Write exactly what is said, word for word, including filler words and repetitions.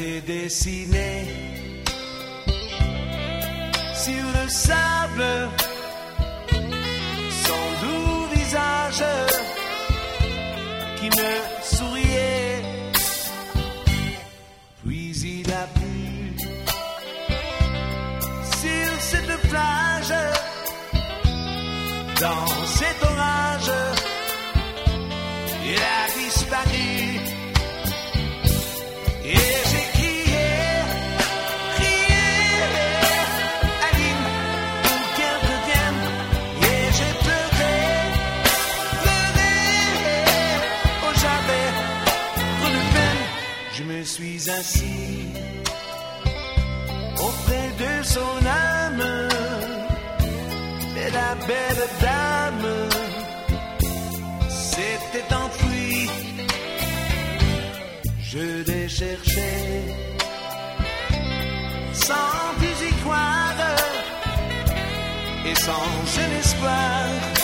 l'ai dessiné sur le sable, son doux visage qui me souriait. Puis il a plu sur cette plage, dans cet orage, il a disparu. Et j'ai crié, crié, Aline, pour qu'elle revienne. Et j'ai pleuré, pleuré, oh j'avais trop de peine. Je me suis assis auprès de son âme, et la belle dame s'était enfuie. Je l'ai cherché sans plus y croire et sans un espoir.